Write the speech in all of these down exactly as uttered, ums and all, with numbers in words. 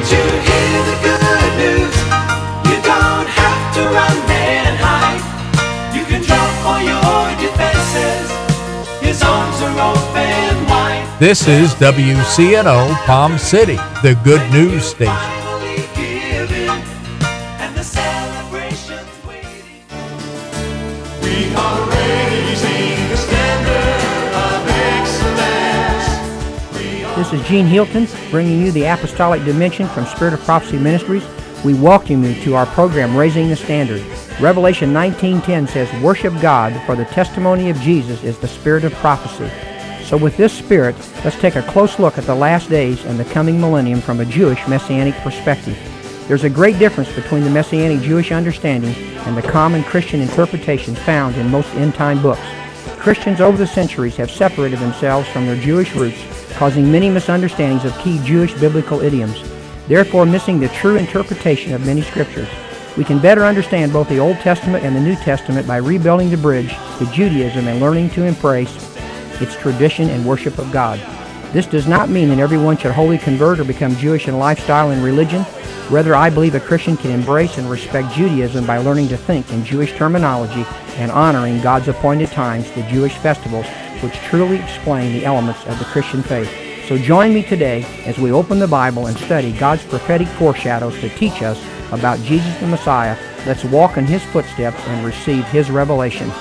you hear the good news? You don't have to run and hide. You can drop all your defenses. His arms are open wide. This is W C N O Palm City, the good news station. Finally given, and the celebration's waiting. We are raising the standard of excellence. We are This is Gene Hilton bringing you the Apostolic Dimension from Spirit of Prophecy Ministries. We welcome you to our program, Raising the Standard. Revelation nineteen ten says, "Worship God, for the testimony of Jesus is the spirit of prophecy." So with this spirit, let's take a close look at the last days and the coming millennium from a Jewish Messianic perspective. There's a great difference between the Messianic Jewish understanding and the common Christian interpretations found in most end-time books. Christians over the centuries have separated themselves from their Jewish roots, causing many misunderstandings of key Jewish biblical idioms, therefore missing the true interpretation of many scriptures. We can better understand both the Old Testament and the New Testament by rebuilding the bridge to Judaism and learning to embrace its tradition and worship of God. This does not mean that everyone should wholly convert or become Jewish in lifestyle and religion. Rather, I believe a Christian can embrace and respect Judaism by learning to think in Jewish terminology and honoring God's appointed times, the Jewish festivals, which truly explain the elements of the Christian faith. So join me today as we open the Bible and study God's prophetic foreshadows to teach us about Jesus the Messiah. Let's walk in His footsteps and receive His revelation.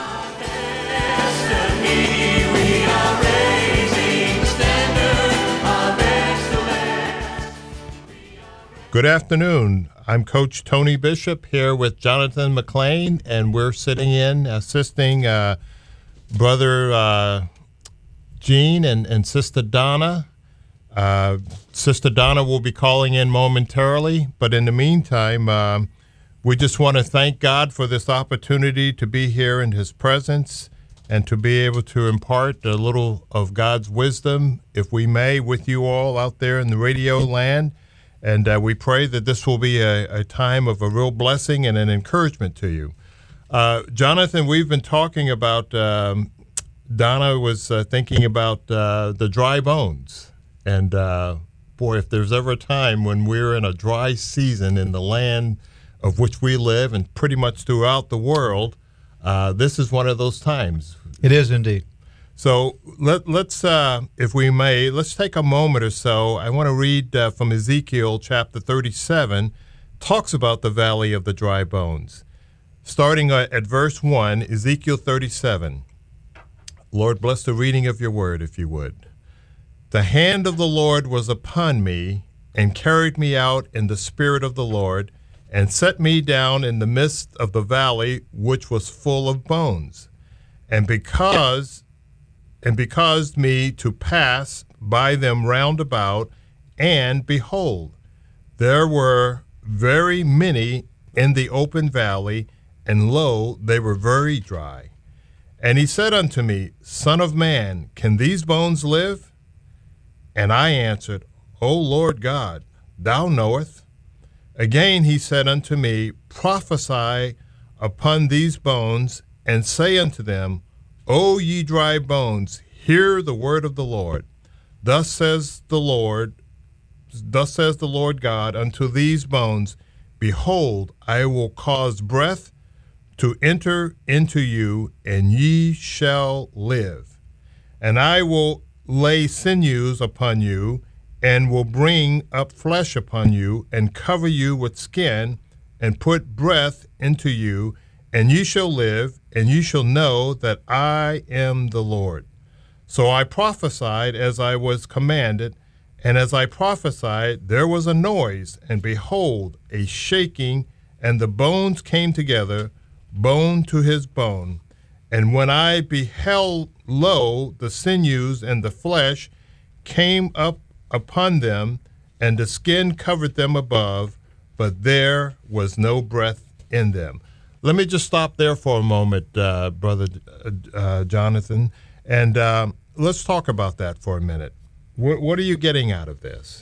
Good afternoon. I'm Coach Tony Bishop here with Jonathan McLean, and we're sitting in assisting uh, Brother uh, Gene and, and Sister Donna. Uh, Sister Donna will be calling in momentarily, but in the meantime, uh, we just want to thank God for this opportunity to be here in His presence and to be able to impart a little of God's wisdom, if we may, with you all out there in the radio land. And uh, we pray that this will be a, a time of a real blessing and an encouragement to you. Uh, Jonathan, we've been talking about, um, Donna was uh, thinking about uh, the dry bones. And uh, boy, if there's ever a time when we're in a dry season in the land of which we live and pretty much throughout the world, uh, this is one of those times. It is indeed. So let, let's, uh, if we may, let's take a moment or so. I want to read uh, from Ezekiel chapter thirty-seven, talks about the valley of the dry bones. Starting uh, at verse one, Ezekiel thirty-seven. Lord, bless the reading of your word, if you would. The hand of the Lord was upon me and carried me out in the spirit of the Lord and set me down in the midst of the valley, which was full of bones. And because... and because me to pass by them round about, and behold, there were very many in the open valley, and lo, they were very dry. And he said unto me, Son of man, can these bones live? And I answered, O Lord God, thou knowest. Again he said unto me, Prophesy upon these bones, and say unto them, O ye dry bones, hear the word of the Lord. Thus says the Lord, thus says the Lord God unto these bones, Behold, I will cause breath to enter into you, and ye shall live. And I will lay sinews upon you, and will bring up flesh upon you, and cover you with skin, and put breath into you, and ye shall live, and ye shall know that I am the Lord. So I prophesied as I was commanded, and as I prophesied, there was a noise, and behold, a shaking, and the bones came together, bone to his bone. And when I beheld, lo, the sinews and the flesh came up upon them, and the skin covered them above, but there was no breath in them. Let me just stop there for a moment, uh, Brother uh, Jonathan, and um, let's talk about that for a minute. What, what are you getting out of this?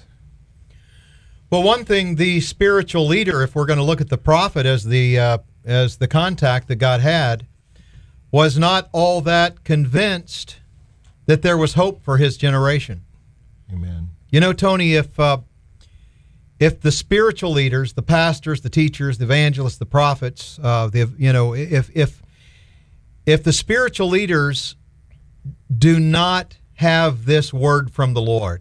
Well, one thing, the spiritual leader, if we're going to look at the prophet as the uh, as the contact that God had, was not all that convinced that there was hope for his generation. Amen. You know, Tony, if uh, if the spiritual leaders, the pastors, the teachers, the evangelists, the prophets, uh, the you know, if if if the spiritual leaders do not have this word from the Lord,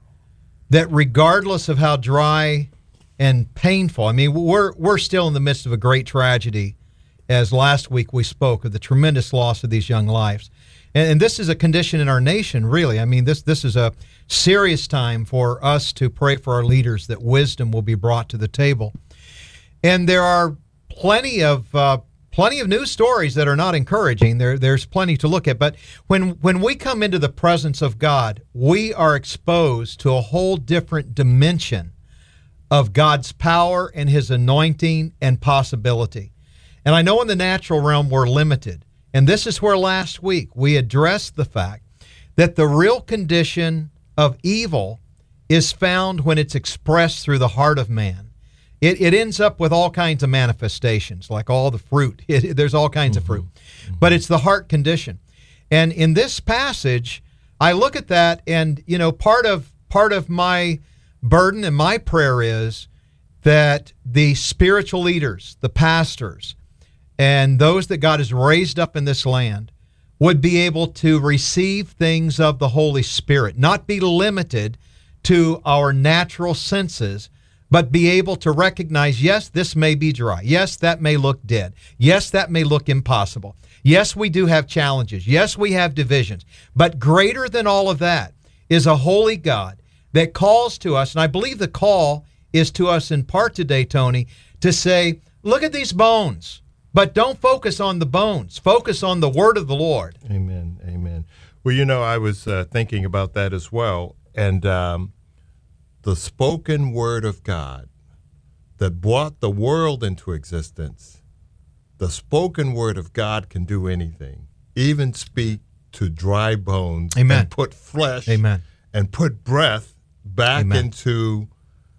that regardless of how dry and painful, I mean, we're we're still in the midst of a great tragedy, as last week we spoke of the tremendous loss of these young lives. And, and this is a condition in our nation, really. I mean, this this is a serious time for us to pray for our leaders, that wisdom will be brought to the table. And there are plenty of uh, plenty of news stories that are not encouraging. There, there's plenty to look at. But when when we come into the presence of God, we are exposed to a whole different dimension of God's power and His anointing and possibility. And I know in the natural realm we're limited. And this is where last week we addressed the fact that the real condition of evil is found when it's expressed through the heart of man. It, it ends up with all kinds of manifestations, like all the fruit. It, there's all kinds mm-hmm. of fruit. Mm-hmm. But it's the heart condition. And in this passage, I look at that, and, you know, part of part of my burden and my prayer is that the spiritual leaders, the pastors, and those that God has raised up in this land would be able to receive things of the Holy Spirit, not be limited to our natural senses, but be able to recognize, yes, this may be dry. Yes, that may look dead. Yes, that may look impossible. Yes, we do have challenges. Yes, we have divisions. But greater than all of that is a holy God that calls to us, and I believe the call is to us in part today, Tony, to say, look at these bones, but don't focus on the bones. Focus on the word of the Lord. Amen, amen. Well, you know, I was uh, thinking about that as well, and um, the spoken word of God that brought the world into existence, the spoken word of God can do anything, even speak to dry bones. Amen. And put flesh. Amen. And put breath back Amen. into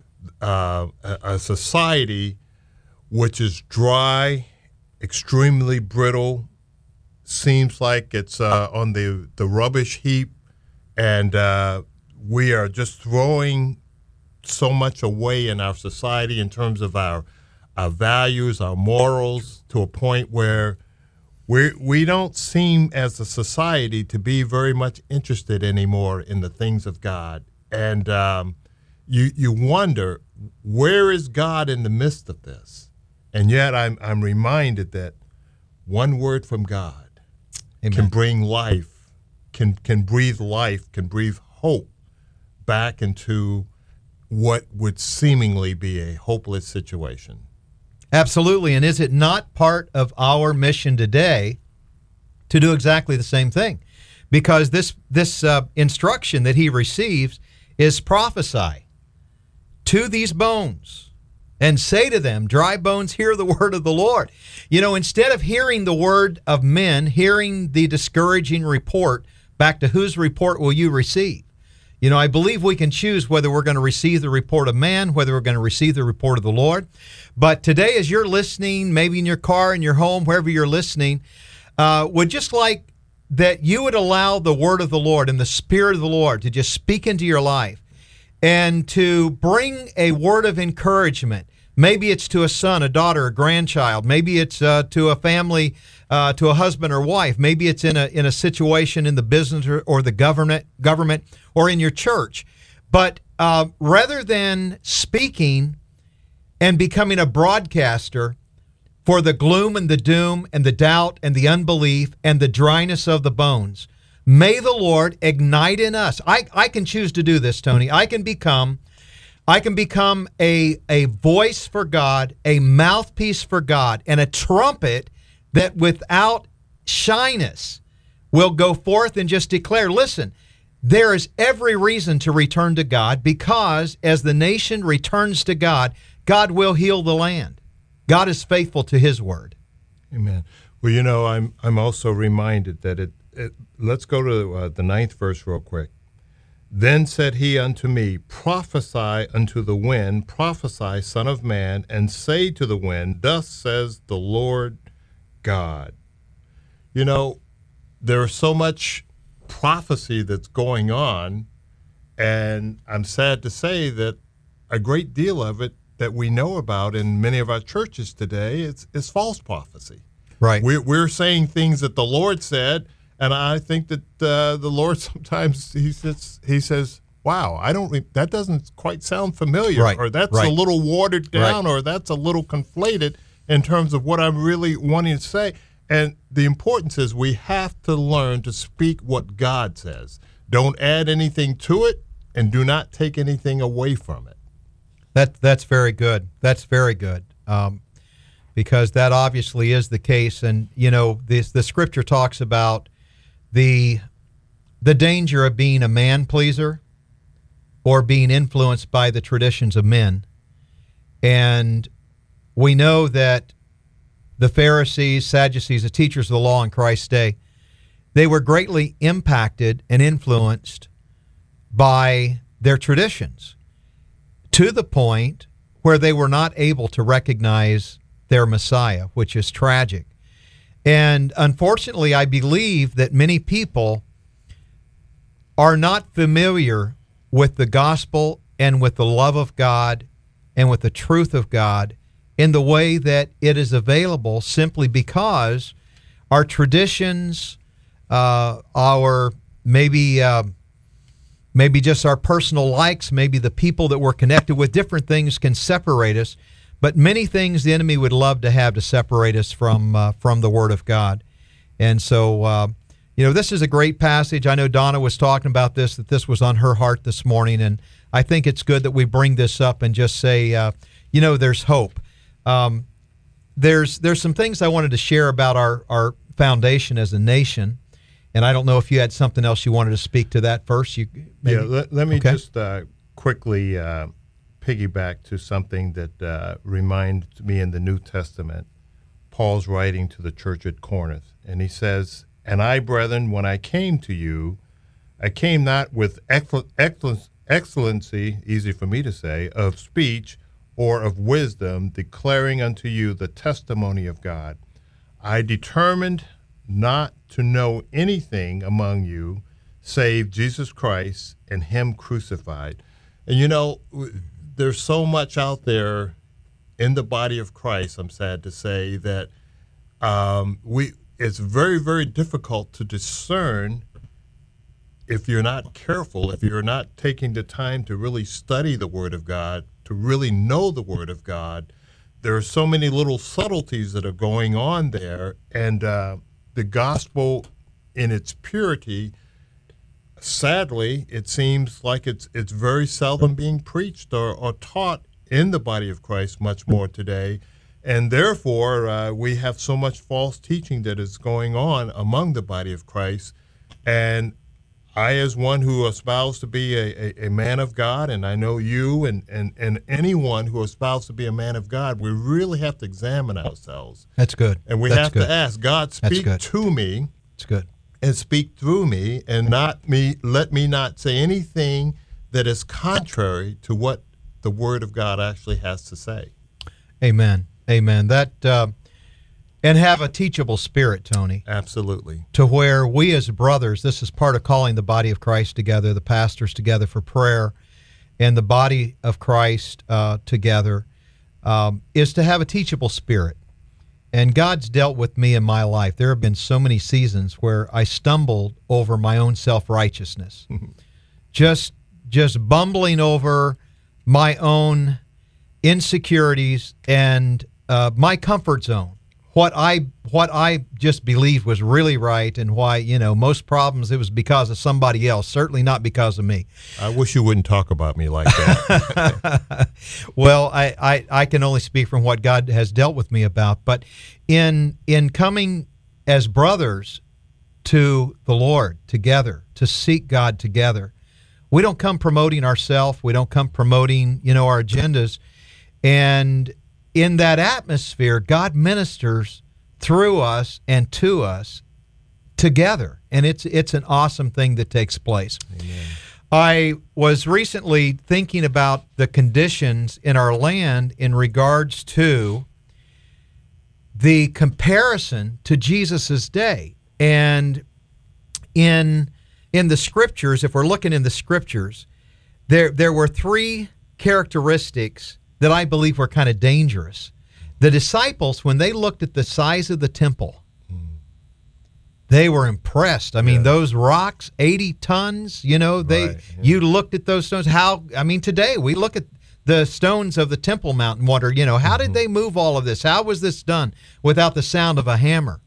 uh, a, a society which is dry, extremely brittle, seems like it's uh, on the, the rubbish heap, and uh, we are just throwing so much away in our society in terms of our our values, our morals, to a point where we we don't seem as a society to be very much interested anymore in the things of God. And um, you you wonder, where is God in the midst of this? And yet I'm I'm reminded that one word from God Amen. can bring life, can can breathe life, can breathe hope back into what would seemingly be a hopeless situation. Absolutely. And is it not part of our mission today to do exactly the same thing? Because this this uh, instruction that he receives is prophesy to these bones and say to them, dry bones, hear the word of the Lord. You know, instead of hearing the word of men, hearing the discouraging report, back to whose report will you receive? You know, I believe we can choose whether we're going to receive the report of man, whether we're going to receive the report of the Lord. But today, as you're listening, maybe in your car, in your home, wherever you're listening, uh, would just like that you would allow the word of the Lord and the Spirit of the Lord to just speak into your life and to bring a word of encouragement. Maybe it's to a son, a daughter, a grandchild. Maybe it's uh, to a family, uh, to a husband or wife. Maybe it's in a in a situation in the business or, or the government, government, or in your church. But uh, rather than speaking and becoming a broadcaster for the gloom and the doom and the doubt and the unbelief and the dryness of the bones, may the Lord ignite in us. I, I can choose to do this, Tony. I can become... I can become a, a voice for God, a mouthpiece for God, and a trumpet that without shyness will go forth and just declare, listen, there is every reason to return to God, because as the nation returns to God, God will heal the land. God is faithful to his word. Amen. Well, you know, I'm I'm also reminded that it, it let's go to uh, the ninth verse real quick. Then said he unto me, prophesy unto the wind, prophesy, son of man, and say to the wind, thus says the Lord God. You know, there's so much prophecy that's going on, and I'm sad to say that a great deal of it that we know about in many of our churches today is, is false prophecy. Right. We're, we're saying things that the Lord said, and I think that uh, the Lord sometimes he says, he says, wow, I don't. Re- that doesn't quite sound familiar, Right. or that's Right. a little watered down, Right. or that's a little conflated in terms of what I'm really wanting to say. And the importance is we have to learn to speak what God says. Don't add anything to it, and do not take anything away from it. That that's very good. That's very good. Um, because that obviously is the case, and you know, this the scripture talks about the the danger of being a man pleaser or being influenced by the traditions of men. And we know that the Pharisees, Sadducees, the teachers of the law in Christ's day, they were greatly impacted and influenced by their traditions to the point where they were not able to recognize their Messiah, which is tragic. And unfortunately, I believe that many people are not familiar with the gospel and with the love of God and with the truth of God in the way that it is available, simply because our traditions, uh, our maybe uh, maybe just our personal likes, maybe the people that we're connected with, different things can separate us. But many things the enemy would love to have to separate us from uh, from the Word of God. And so, uh, you know, this is a great passage. I know Donna was talking about this, that this was on her heart this morning. And I think it's good that we bring this up and just say, uh, you know, there's hope. Um, there's there's some things I wanted to share about our, our foundation as a nation. And I don't know if you had something else you wanted to speak to that first. You maybe? Yeah, let, let me Okay. just uh, quickly uh, piggyback to something that uh, reminded me in the New Testament. Paul's writing to the church at Corinth, and he says, "And I, brethren, when I came to you, I came not with excell- excell- excellency, easy for me to say, of speech or of wisdom, declaring unto you the testimony of God. I determined not to know anything among you save Jesus Christ and him crucified." And you know, there's so much out there in the body of Christ, I'm sad to say, that um, we it's very, very difficult to discern if you're not careful, if you're not taking the time to really study the Word of God, to really know the Word of God. There are so many little subtleties that are going on there, and uh, the gospel in its purity, sadly, it seems like it's it's very seldom being preached or, or taught in the body of Christ much more today. And therefore, uh, we have so much false teaching that is going on among the body of Christ. And I, as one who espoused to be a, a, a man of God, and I know you and, and, and anyone who espoused to be a man of God, we really have to examine ourselves. That's good. And we That's have good. to ask, God, That's speak good. to me It's good. and speak through me, and not me. Let me not say anything that is contrary to what the Word of God actually has to say. Amen. Amen. That uh, and have a teachable spirit, Tony, Absolutely. to where we as brothers, this is part of calling the body of Christ together, the pastors together for prayer, and the body of Christ uh, together, um, is to have a teachable spirit. And God's dealt with me in my life. There have been so many seasons where I stumbled over my own self-righteousness, just just bumbling over my own insecurities and uh, my comfort zone. What I what I just believed was really right, and why, you know, most problems, it was because of somebody else, certainly not because of me. I wish you wouldn't talk about me like that. Well, I, I, I can only speak from what God has dealt with me about. But in in coming as brothers to the Lord together, to seek God together, we don't come promoting ourselves. We don't come promoting, you know, our agendas. And in that atmosphere, God ministers through us and to us together. And it's it's an awesome thing that takes place. Amen. I was recently thinking about the conditions in our land in regards to the comparison to Jesus's day. And in in the scriptures, if we're looking in the scriptures, there there were three characteristics that I believe were kind of dangerous. The disciples, when they looked at the size of the temple, they were impressed. I mean, Yeah. those rocks, eighty tons, you know, they Right, yeah. you looked at those stones. How, I mean, today we look at the stones of the Temple Mount and wonder, you know, how Mm-hmm. did they move all of this? How was this done without the sound of a hammer?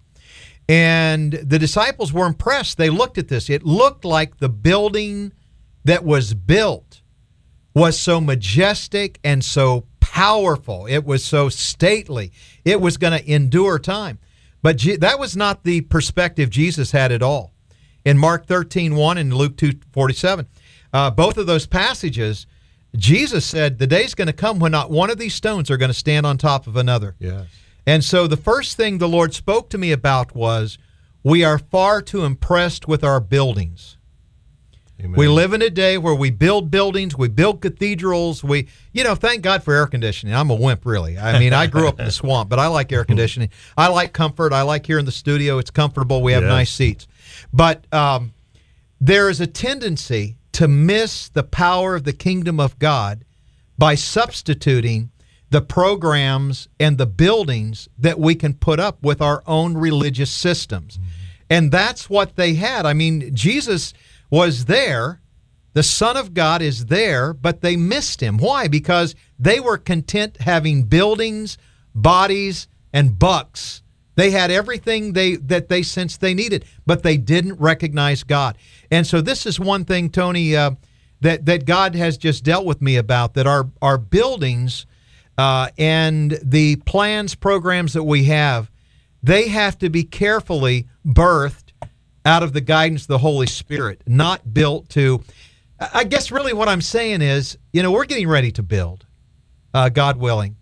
And the disciples were impressed. They looked at this. It looked like the building that was built was so majestic and so powerful. It was so stately. It was going to endure time. But Je- that was not the perspective Jesus had at all. In Mark thirteen one and Luke two forty-seven, uh, both of those passages, Jesus said, the day's going to come when not one of these stones are going to stand on top of another. Yes. And so the first thing the Lord spoke to me about was, we are far too impressed with our buildings. Amen. We live in a day where we build buildings, we build cathedrals, we, you know, thank God for air conditioning. I'm a wimp, really. I mean, I grew up in the swamp, but I like air conditioning. I like comfort. I like here in the studio. It's comfortable. We have Yes. nice seats. But um, there is a tendency to miss the power of the kingdom of God by substituting the programs and the buildings that we can put up with our own religious systems. And that's what they had. I mean, Jesus was there, the Son of God is there, but they missed him. Why? Because they were content having buildings, bodies, and bucks. They had everything they that they sensed they needed, but they didn't recognize God. And so this is one thing, Tony, uh, that, that God has just dealt with me about, that our, our buildings uh, and the plans, programs that we have, they have to be carefully birthed out of the guidance of the Holy Spirit, not built to... I guess really what I'm saying is, you know, we're getting ready to build, uh, God willing.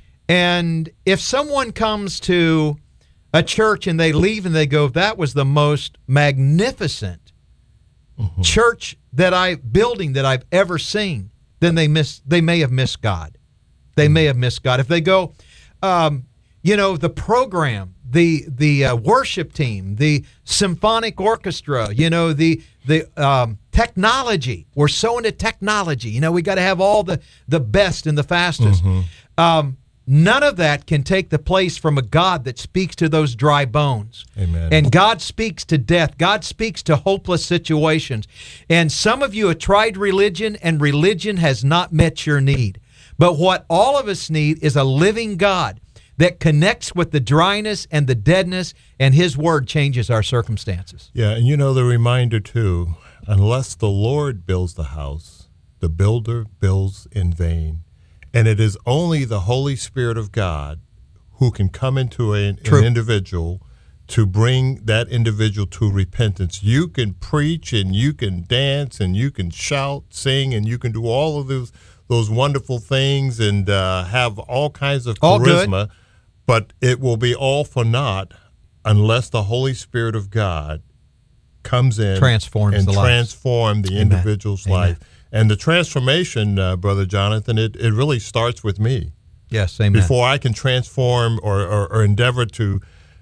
And if someone comes to a church and they leave and they go, that was the most magnificent mm-hmm. church that I, building that I've ever seen, then they miss, they may have missed God. They may have missed God. If they go, um, you know, the program, the the uh, worship team, the symphonic orchestra, you know, the the um, technology. We're so into technology. You know, we got to have all the, the best and the fastest. Mm-hmm. Um, none of that can take the place from a God that speaks to those dry bones. Amen. And God speaks to death. God speaks to hopeless situations. And some of you have tried religion, and religion has not met your need. But what all of us need is a living God that connects with the dryness and the deadness, and his word changes our circumstances. Yeah, and you know the reminder too, unless the Lord builds the house, the builder builds in vain. And it is only the Holy Spirit of God who can come into a, an individual to bring that individual to repentance. You can preach and you can dance and you can shout, sing, and you can do all of those those wonderful things and uh, have all kinds of all charisma. Good. But it will be all for naught unless the Holy Spirit of God comes in transforms and the transform lives. the Amen. individual's Amen. life. And the transformation, uh, Brother Jonathan, it, it really starts with me. Yes, amen. Before I can transform or, or, or endeavor to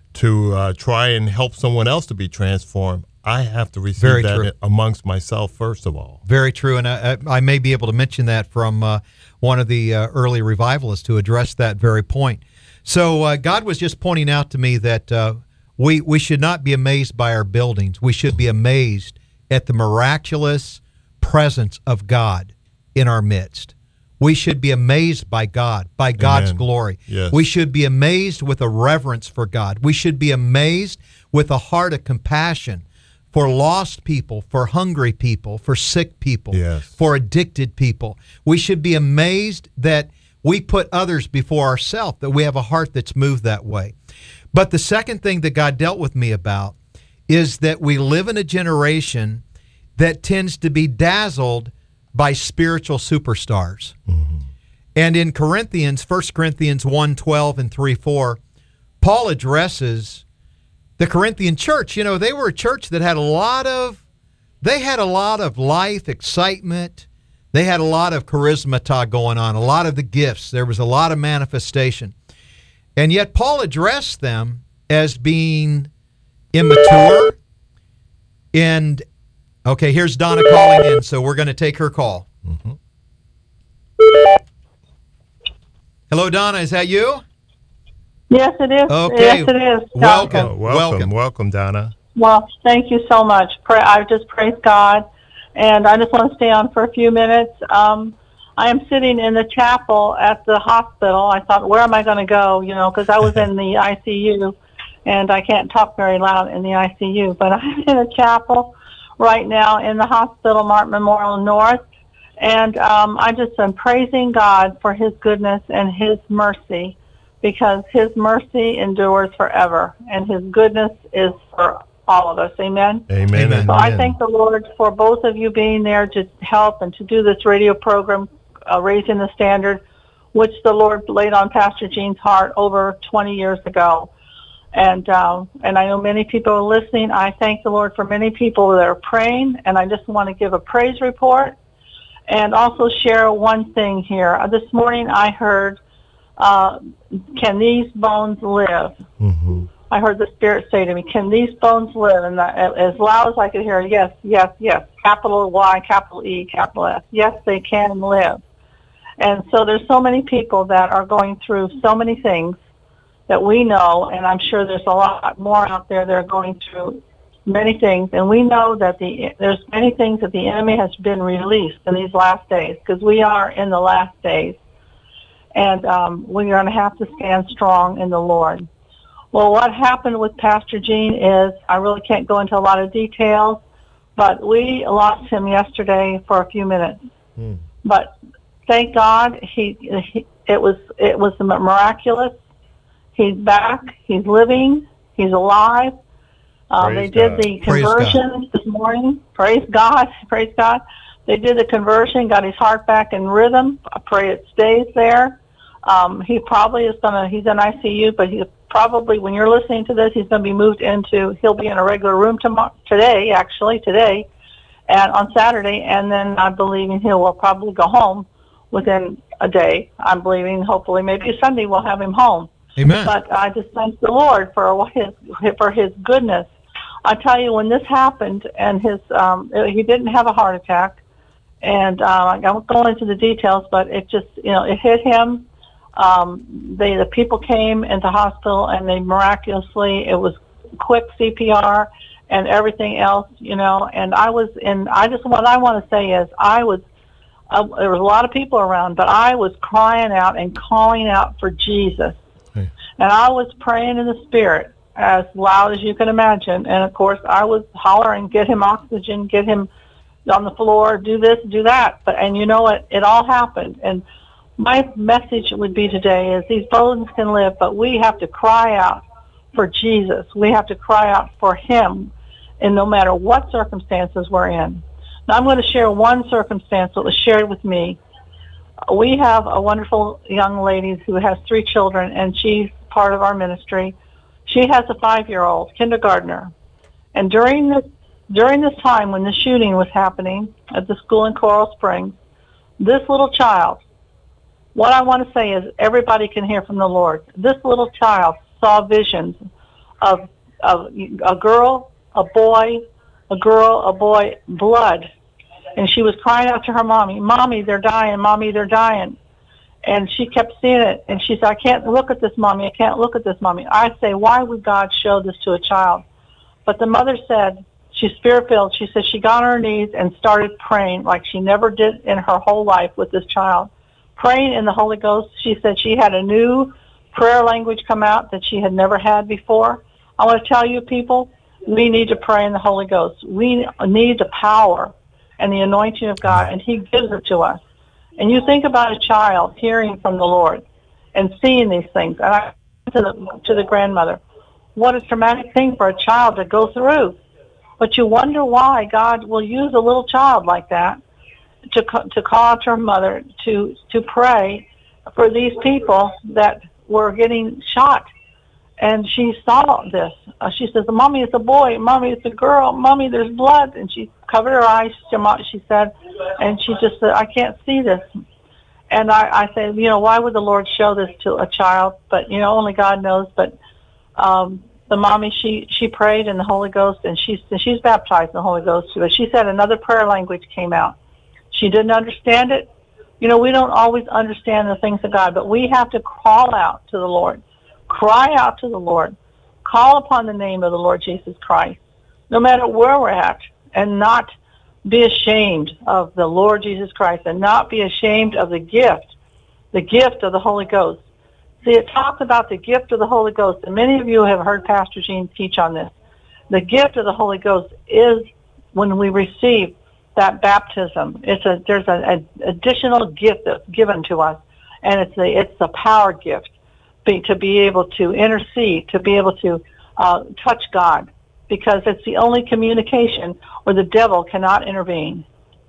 to uh, try and help someone else to be transformed, I have to receive Very that true. amongst myself first of all. Very true, and I, I may be able to mention that from uh, one of the uh, early revivalists who addressed that very point. So uh, God was just pointing out to me that uh, we we should not be amazed by our buildings. We should be amazed at the miraculous presence of God in our midst. We should be amazed by God, by God's Amen. glory. Yes. We should be amazed with a reverence for God. We should be amazed with a heart of compassion for lost people, for hungry people, for sick people, Yes. for addicted people. We should be amazed that we put others before ourselves, that we have a heart that's moved that way. But the second thing that God dealt with me about is that we live in a generation that tends to be dazzled by spiritual superstars. Mm-hmm. And in Corinthians, First Corinthians one twelve and three four, Paul addresses the Corinthian church. You know, they were a church that had a lot of, they had a lot of life, excitement. They had a lot of charismata going on, a lot of the gifts. There was a lot of manifestation. And yet Paul addressed them as being immature. And, okay, here's Donna calling in, so we're going to take her call. Mm-hmm. Hello, Donna. Is that you? Yes, it is. Okay. Yes, it is. Welcome. Oh, welcome, Welcome. welcome, Donna. Well, thank you so much. Pray, I just praise God, and I just want to stay on for a few minutes. Um, I am sitting in the chapel at the hospital. I thought, where am I going to go? You know, because I was in the I C U, and I can't talk very loud in the I C U. But I'm in a chapel right now in the hospital, Martin Memorial North, and um, I just am praising God for His goodness and His mercy, because His mercy endures forever, and His goodness is for all of us. Amen? Amen. Amen. So I thank the Lord for both of you being there to help and to do this radio program, uh, Raising the Standard, which the Lord laid on Pastor Gene's heart over twenty years ago. And um, and I know many people are listening. I thank the Lord for many people that are praying, and I just want to give a praise report and also share one thing here. Uh, this morning I heard, uh, can these bones live? Mm-hmm. I heard the Spirit say to me, can these bones live? And I, as loud as I could hear, yes, yes, yes, capital Y, capital E, capital S. Yes, they can live. And so there's so many people that are going through so many things that we know, and I'm sure there's a lot more out there that are going through many things. And we know that the there's many things that the enemy has been released in these last days, because we are in the last days. And um, we're going to have to stand strong in the Lord. Well, what happened with Pastor Gene is, I really can't go into a lot of details, but we lost him yesterday for a few minutes. Mm. But thank God, he, he it was it was miraculous. He's back. He's living. He's alive. Uh, they Praise did God. the Praise God. conversion this morning. Praise God. Praise God. They did the conversion, got his heart back in rhythm. I pray it stays there. Um, he probably is going to, he's in I C U, but he probably, when you're listening to this, he's going to be moved into, he'll be in a regular room tomorrow, today, actually, today, and on Saturday, and then I'm believing he will probably go home within a day. I'm believing, hopefully, maybe Sunday we'll have him home. Amen. But I just thank the Lord for his, for his goodness. I tell you, when this happened, and his, um, he didn't have a heart attack, and uh, I won't go into the details, but it just, you know, it hit him. Um, they, the people came into hospital, and they miraculously, it was quick C P R and everything else, you know, and I was in, I just, what I want to say is, I was, uh, there was a lot of people around, but I was crying out and calling out for Jesus. Hey. And I was praying in the Spirit as loud as you can imagine. And of course, I was hollering, get him oxygen, get him on the floor, do this, do that. But, and you know what, it all happened. And my message would be today is, these bones can live, but we have to cry out for Jesus. We have to cry out for Him, and no matter what circumstances we're in. Now, I'm going to share one circumstance that was shared with me. We have a wonderful young lady who has three children, and she's part of our ministry. She has a five-year-old kindergartner. And during this, during this time when the shooting was happening at the school in Coral Springs, this little child, what I want to say is, everybody can hear from the Lord. This little child saw visions of, of a girl, a boy, a girl, a boy, blood. And she was crying out to her mommy, Mommy, they're dying, Mommy, they're dying. And she kept seeing it, and she said, I can't look at this, Mommy, I can't look at this, Mommy. I say, why would God show this to a child? But the mother said, she's spirit-filled, she said she got on her knees and started praying like she never did in her whole life with this child. Praying in the Holy Ghost. She said she had a new prayer language come out that she had never had before. I want to tell you, people, we need to pray in the Holy Ghost. We need the power and the anointing of God, and He gives it to us. And you think about a child hearing from the Lord and seeing these things. And I to the to the grandmother, what a traumatic thing for a child to go through. But you wonder why God will use a little child like that to to call out to her mother to to pray for these people that were getting shot. And she saw this. Uh, she says, Mommy, it's a boy. Mommy, it's a girl. Mommy, there's blood. And she covered her eyes, she said, and she just said, I can't see this. And I, I said, you know, why would the Lord show this to a child? But, you know, only God knows. But um, the mommy, she, she prayed in the Holy Ghost, and she's, she's baptized in the Holy Ghost too. But she said another prayer language came out. She didn't understand it, You know, we don't always understand the things of God, but we have to call out to the Lord, cry out to the Lord, call upon the name of the Lord Jesus Christ, no matter where we're at, and not be ashamed of the Lord Jesus Christ, and not be ashamed of the gift, the gift of the Holy Ghost. See, it talks about the gift of the Holy Ghost, and many of you have heard Pastor Gene teach on this. The gift of the Holy Ghost is when we receive that baptism. It's a there's an additional gift that's given to us, and it's a it's a power gift be, to be able to intercede, to be able to uh, touch God, because it's the only communication where the devil cannot intervene.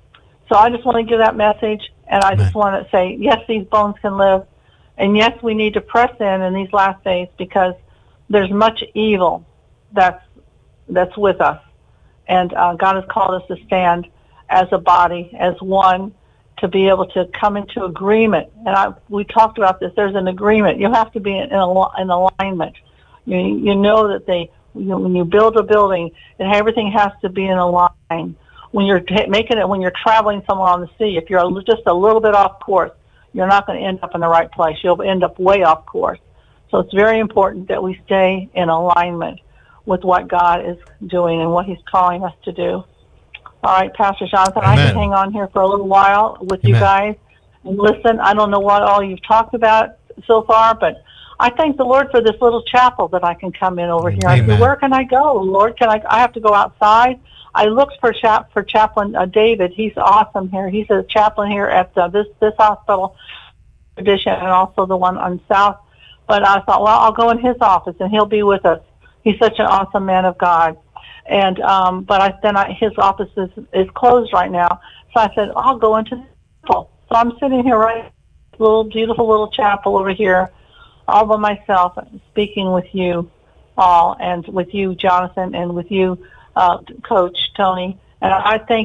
So I just want to give that message, and I just want to say, yes, these bones can live, and yes, we need to press in in these last days, because there's much evil that's that's with us, and uh, God has called us to stand as a body, as one, to be able to come into agreement. And I, we talked about this. There's an agreement. You have to be in, a, in alignment. You you know that they you know, when you build a building, and everything has to be in a line. When you're t- making it, when you're traveling somewhere on the sea, if you're just a little bit off course, you're not going to end up in the right place. You'll end up way off course. So it's very important that we stay in alignment with what God is doing and what He's calling us to do. All right, Pastor Jonathan, Amen. I can hang on here for a little while with Amen. you guys and listen. I don't know what all you've talked about so far, but I thank the Lord for this little chapel that I can come in over here. I Amen. said, where can I go, Lord? Can I? I have to go outside. I looked for chap for Chaplain uh, David. He's awesome here. He's a chaplain here at uh, this this hospital edition, and also the one on South. But I thought, well, I'll go in his office, and he'll be with us. He's such an awesome man of God. And um, but I then I, his office is, is closed right now, so I said I'll go into the chapel. So I'm sitting here, right, little beautiful little chapel over here, all by myself, speaking with you all, and with you, Jonathan, and with you, uh, Coach Tony. And I thank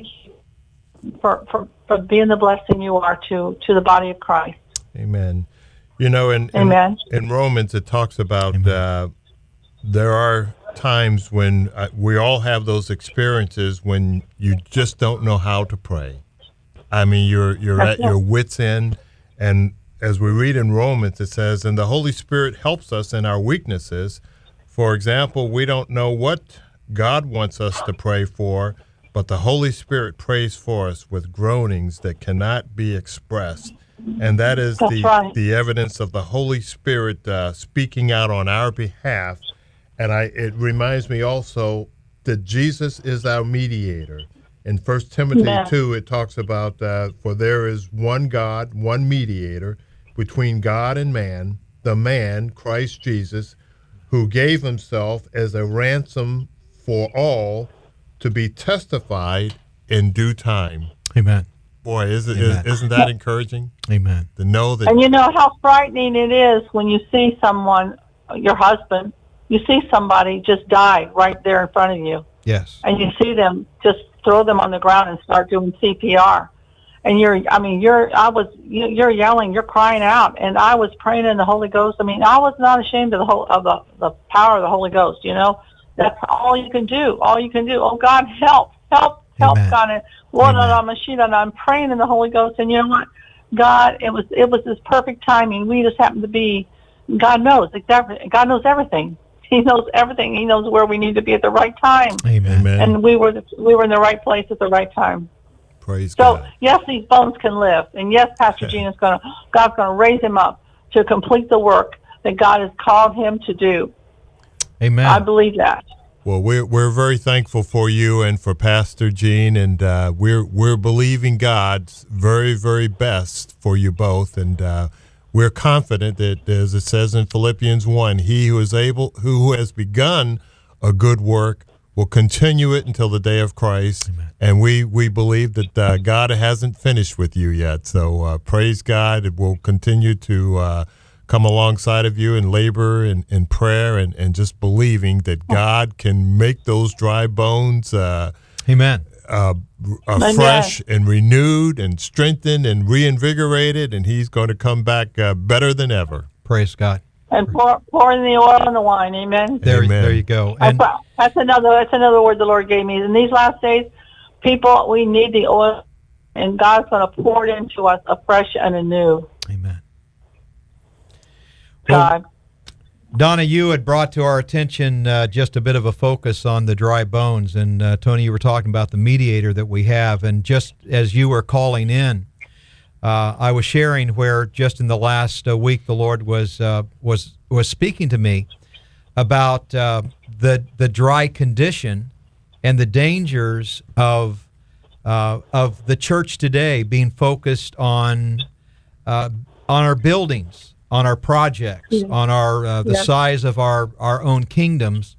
you for, for for being the blessing you are to to the body of Christ. Amen. You know, in in, Amen. in Romans it talks about uh, there are times when uh, we all have those experiences when you just don't know how to pray. I mean, you're you're That's at it. your wit's end, and as we read in Romans, it says, "And the Holy Spirit helps us in our weaknesses. For example, we don't know what God wants us to pray for, but the Holy Spirit prays for us with groanings that cannot be expressed." And that is That's the right. the evidence of the Holy Spirit uh, speaking out on our behalf. And I, it reminds me also that Jesus is our mediator. In First Timothy Amen. two, it talks about, uh, for there is one God, one mediator between God and man, the man, Christ Jesus, who gave himself as a ransom for all to be testified in due time. Amen. Boy, is it, Amen. is, isn't that encouraging Amen. to know that? And you know how frightening it is when you see someone, your husband, you see somebody just die right there in front of you, Yes. and you see them just throw them on the ground and start doing C P R. And you're, I mean, you're, I was, you- you're yelling, you're crying out, and I was praying in the Holy Ghost. I mean, I was not ashamed of the whole, of the, the power of the Holy Ghost. You know, that's all you can do. All you can do. Oh God, help, help, help, Amen. God! And Lord, Amen. I'm and I'm praying in the Holy Ghost, and you know what? God, it was, it was this perfect timing. We just happened to be. God knows exactly. God knows everything. He knows everything. He knows where we need to be at the right time. Amen. Amen. And we were the, we were in the right place at the right time. Praise So God. yes, these bones can live, and yes, Pastor Gene is going to God's going to raise him up to complete the work that God has called him to do. Amen. I believe that. Well, we're we're very thankful for you and for Pastor Gene, and uh, we're we're believing God's very very best for you both, and uh, we're confident that, as it says in Philippians one, He who is able, who has begun a good work, will continue it until the day of Christ. Amen. And we we believe that uh, God hasn't finished with you yet. So uh, praise God, and we'll continue to Uh, come alongside of you and labor in, in prayer and, and just believing that God can make those dry bones uh, Amen. uh, uh, fresh and renewed and strengthened and reinvigorated, and He's going to come back uh, better than ever. Praise God. And pour, pour in the oil and the wine. Amen. There, Amen. there you go. That's, And what- that's another. That's another word the Lord gave me. In these last days, people, we need the oil and God's going to pour it into us afresh and anew. Amen. God. Well, Donna, you had brought to our attention uh, just a bit of a focus on the dry bones, and uh, Tony, you were talking about the mediator that we have, and just as you were calling in, uh, I was sharing where just in the last uh, week the Lord was uh, was was speaking to me about uh, the the dry condition and the dangers of uh, of the church today being focused on uh, on our buildings, on our projects, yeah. on our uh, the yeah. size of our, our own kingdoms.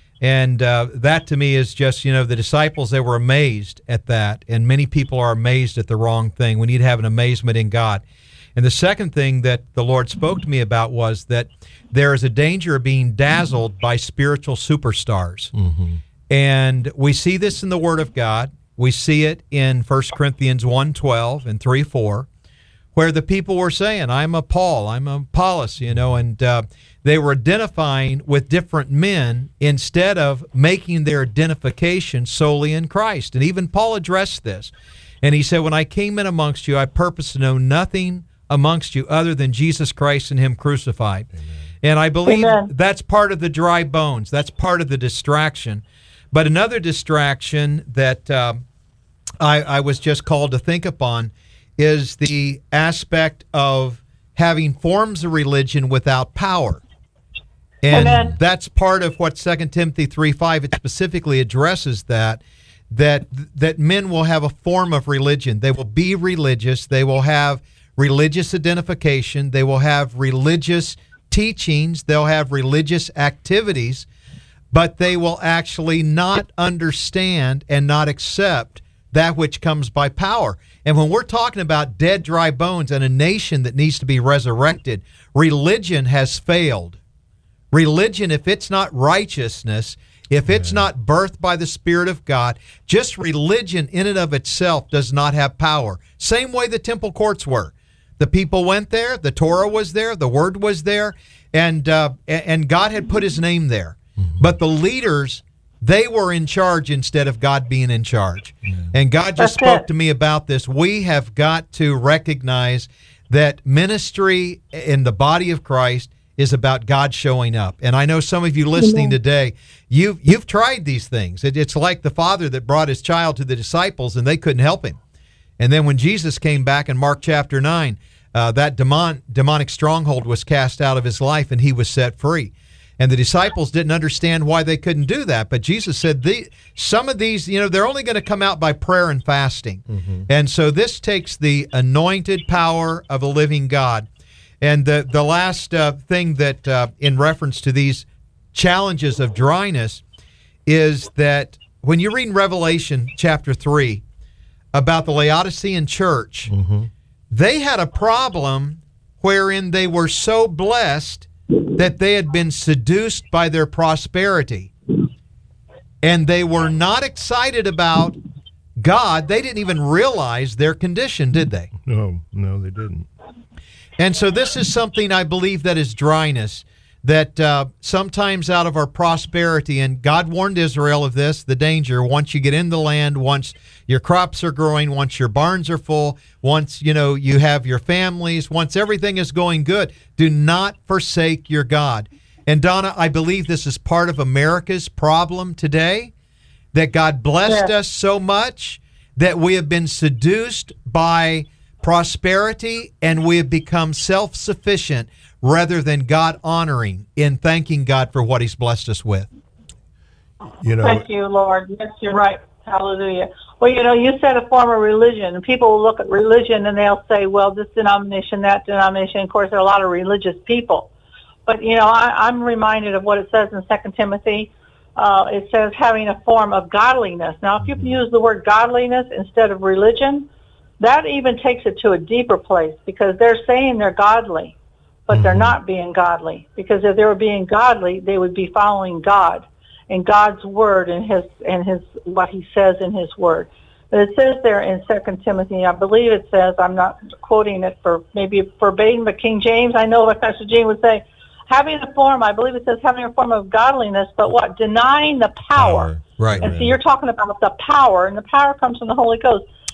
And uh, that to me is just, you know, the disciples, they were amazed at that. And many people are amazed at the wrong thing. We need to have an amazement in God. And the second thing that the Lord spoke to me about was that there is a danger of being dazzled by spiritual superstars. Mm-hmm. And we see this in the Word of God. We see it in First Corinthians one twelve and three four. Where the people were saying, I'm a Paul, I'm a Apollos, you know, and uh, they were identifying with different men instead of making their identification solely in Christ. And even Paul addressed this. And he said, when I came in amongst you, I purposed to know nothing amongst you other than Jesus Christ and Him crucified. Amen. And I believe Amen. That's part of the dry bones. That's part of the distraction. But another distraction that uh, I, I was just called to think upon is the aspect of having forms of religion without power. And Amen. That's part of what Second Timothy three five, it specifically addresses that, that that men will have a form of religion. They will be religious. They will have religious identification. They will have religious teachings. They'll have religious activities, but they will actually not understand and not accept that which comes by power. And when we're talking about dead, dry bones and a nation that needs to be resurrected, religion has failed. Religion, if it's not righteousness, if it's not birthed by the Spirit of God, just religion in and of itself does not have power. Same way the temple courts were. The people went there, the Torah was there, the Word was there, and uh, and God had put His name there. Mm-hmm. But the leaders, they were in charge instead of God being in charge. Yeah. And God just That's spoke it. to me about this. We have got to recognize that ministry in the body of Christ is about God showing up. And I know some of you listening Amen. today, you've, you've tried these things. It, it's like the father that brought his child to the disciples and they couldn't help him. And then when Jesus came back in Mark chapter nine, uh, that demon, demonic stronghold was cast out of his life and he was set free. And the disciples didn't understand why they couldn't do that. But Jesus said, the, some of these, you know, they're only going to come out by prayer and fasting. Mm-hmm. And so this takes the anointed power of a living God. And the, the last uh, thing that, uh, in reference to these challenges of dryness, is that when you read in Revelation chapter three about the Laodicean church, mm-hmm. they had a problem wherein they were so blessed that they had been seduced by their prosperity. And they were not excited about God. They didn't even realize their condition, did they? No, no, they didn't. And so this is something I believe that is dryness, that uh, sometimes out of our prosperity, and God warned Israel of this, the danger, once you get in the land, once your crops are growing, once your barns are full, once, you know, you have your families, once everything is going good, do not forsake your God. And Donna, I believe this is part of America's problem today, that God blessed yeah. us so much that we have been seduced by prosperity and we have become self-sufficient rather than God-honoring in thanking God for what He's blessed us with. You know, Thank you, Lord. Yes, you're right. Hallelujah. Well, you know, you said a form of religion, and people will look at religion and they'll say, well, this denomination, that denomination. Of course, there are a lot of religious people. But, you know, I, I'm reminded of what it says in Second Timothy. Uh, it says having a form of godliness. Now, if you use the word godliness instead of religion, that even takes it to a deeper place, because they're saying they're godly, but mm-hmm. they're not being godly. Because if they were being godly, they would be following God and God's word and his and his what He says in His word. But it says there in Second Timothy, I believe it says, I'm not quoting it for maybe verbatim, but King James, I know what Pastor Gene would say, having a form, I believe it says having a form of godliness, but what? Denying the power. Right. And right. so you're talking about the power, and the power comes from the Holy Ghost.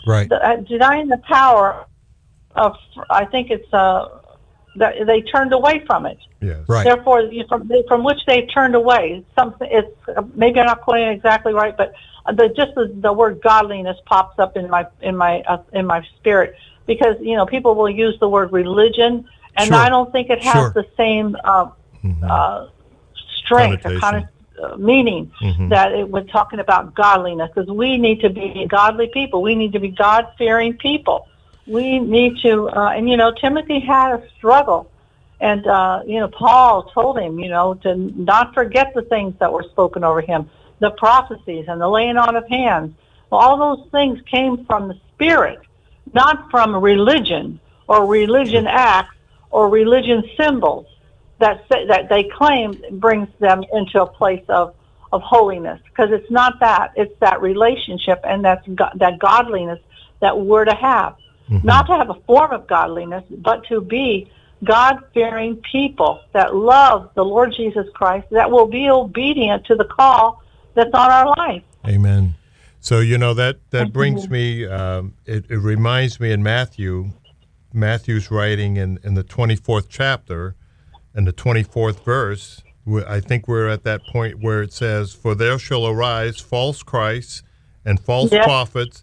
Right. The, uh, denying the power of, I think it's, uh, that they turned away from it. Yes. Right. Therefore, you- from, from which they turned away. Something. It's uh, maybe I'm not quoting it exactly right, but the just the, the word godliness pops up in my in my uh, in my spirit, because you know people will use the word religion, and Sure. I don't think it has Sure. the same uh, Mm-hmm. uh, strength or kind of uh, meaning Mhm. that it was talking about godliness. Because we need to be godly people. We need to be God fearing people. We need to, uh, and you know, Timothy had a struggle. And, uh, you know, Paul told him, you know, to not forget the things that were spoken over him, the prophecies and the laying on of hands. Well, all those things came from the Spirit, not from religion or religion acts or religion symbols that say, that they claim brings them into a place of, of holiness. Because it's not that. It's that relationship and that's go- that godliness that we're to have. Mm-hmm. Not to have a form of godliness, but to be God-fearing people that love the Lord Jesus Christ, that will be obedient to the call that's on our life. Amen. So, you know, that, that brings me, um, it, it reminds me in Matthew, Matthew's writing in, in the twenty-fourth chapter and the twenty-fourth verse. I think we're at that point where it says, "For there shall arise false Christs and false Yes. prophets,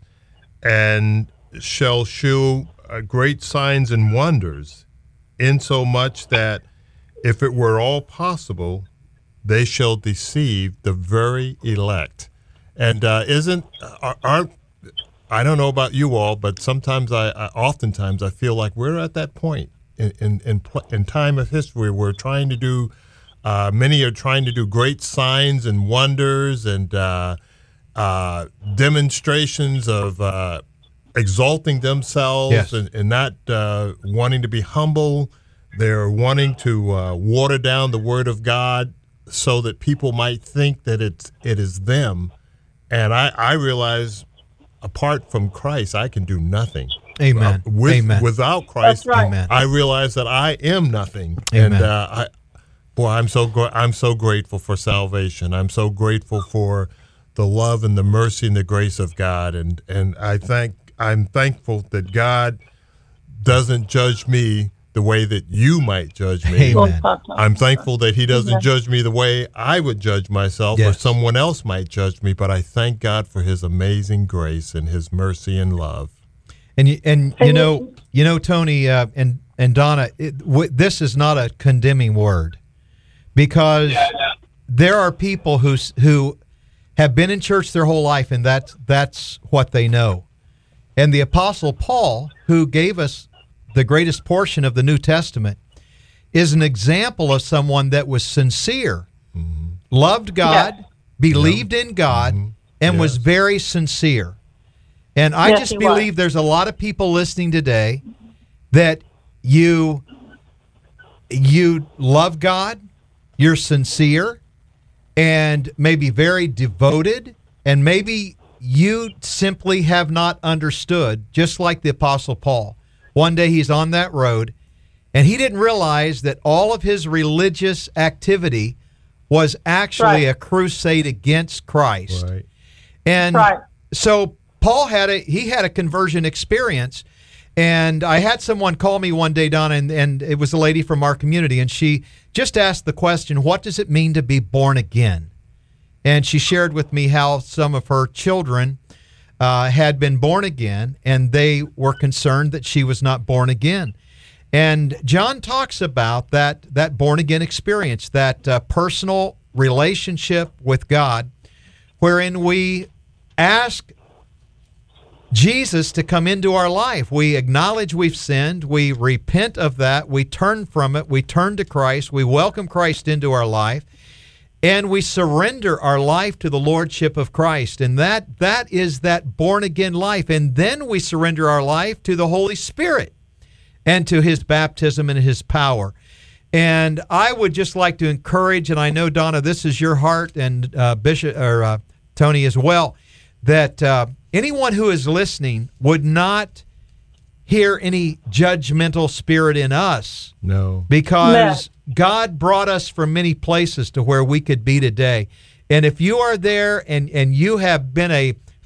and shall shew uh, great signs and wonders, insomuch that if it were all possible, they shall deceive the very elect." And uh, isn't are, aren't I don't know about you all, but sometimes I, I oftentimes I feel like we're at that point in in in, pl- in time of history. We're trying to do uh, many are trying to do great signs and wonders and uh, uh, demonstrations of uh, exalting themselves Yes. and, and not uh, wanting to be humble. They're wanting to uh, water down the Word of God so that people might think that it's it is them. And I, I realize, apart from Christ, I can do nothing. Amen. Uh, with, Amen. Without Christ, That's right. Amen. I realize that I am nothing. Amen. And uh, I, boy, I'm so gr- I'm so grateful for salvation. I'm so grateful for the love and the mercy and the grace of God. And and I thank I'm thankful that God doesn't judge me the way that you might judge me. Amen. I'm thankful that he doesn't judge me the way I would judge myself or Yes. someone else might judge me, but I thank God for his amazing grace and his mercy and love. And you, and Can you know, you- you know, Tony uh, and and Donna, it, w- this is not a condemning word, because there are people who s- who have been in church their whole life, and that's that's what they know. And the Apostle Paul, who gave us the greatest portion of the New Testament, is an example of someone that was sincere, loved God, Yes. believed in God, and was Yes. very sincere. And I Yes, just he believe was. there's a lot of people listening today that you you love God, you're sincere, and maybe very devoted, and maybe you simply have not understood, just like the Apostle Paul. One day he's on that road, and he didn't realize that all of his religious activity was actually Right. a crusade against Christ. Right. And Right. so Paul had a he had a conversion experience, and I had someone call me one day, Donna, and, and it was a lady from our community, and she just asked the question, what does it mean to be born again? And she shared with me how some of her children uh, had been born again, and they were concerned that she was not born again. And John talks about that that born again experience, that uh, personal relationship with God, wherein we ask Jesus to come into our life. We acknowledge we've sinned. We repent of that. We turn from it. We turn to Christ. We welcome Christ into our life. And we surrender our life to the Lordship of Christ. And that that is that born-again life. And then we surrender our life to the Holy Spirit and to His baptism and His power. And I would just like to encourage, and I know, Donna, this is your heart, and uh, Bishop or uh, Tony as well, that uh, anyone who is listening would not hear any judgmental spirit in us, No. because God brought us from many places to where we could be today. And if you are there and, and you have been a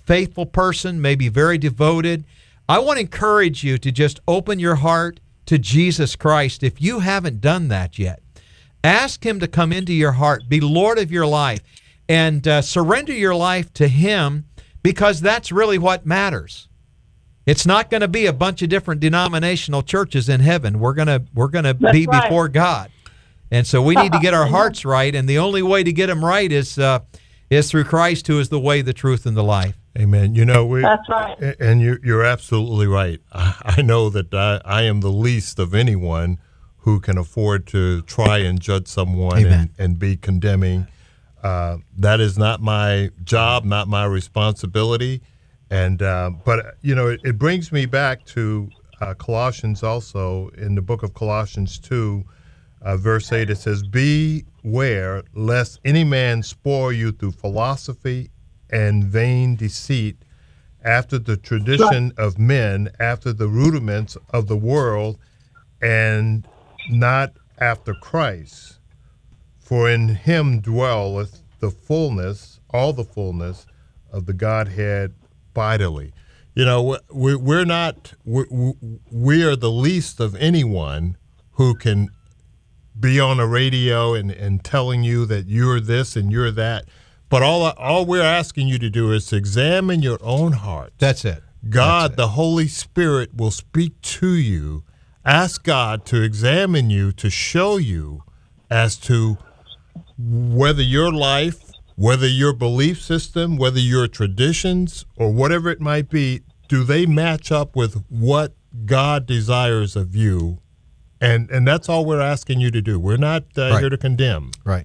faithful person, maybe very devoted. I want to encourage you to just open your heart to Jesus Christ if you haven't done that yet. Ask him to come into your heart, be Lord of your life, and uh, surrender your life to him, because that's really what matters. It's not going to be a bunch of different denominational churches in heaven. We're going to we're going to be right. before God. And so we need to get our hearts right, and the only way to get them right is uh, is through Christ, who is the way, the truth, and the life. Amen. You know, we, That's right. And you, you're absolutely right. I, I know that I, I am the least of anyone who can afford to try and judge someone and, and be condemning. Uh, that is not my job, not my responsibility. And uh, but, you know, it, it brings me back to uh, Colossians also, in the book of Colossians two, uh, verse eight, it says, "Beware lest any man spoil you through philosophy and vain deceit, after the tradition of men, after the rudiments of the world, and not after Christ. For in him dwelleth the fullness, all the fullness of the Godhead bodily." You know, we, we're not, we, we are the least of anyone who can be on a radio and, and telling you that you're this and you're that. But all all we're asking you to do is to examine your own heart. That's it. God, That's it. the Holy Spirit, will speak to you. Ask God to examine you, to show you as to whether your life, whether your belief system, whether your traditions, or whatever it might be, do they match up with what God desires of you? And and that's all we're asking you to do. We're not uh, Right. here to condemn. Right.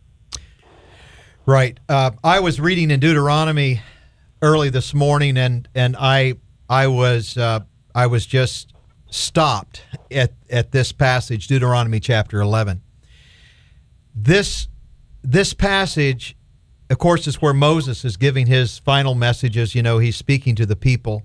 Right. Uh, I was reading in Deuteronomy early this morning, and and I I was uh, I was just stopped at at this passage, Deuteronomy chapter eleven. This this passage, of course, is where Moses is giving his final messages. You know, he's speaking to the people,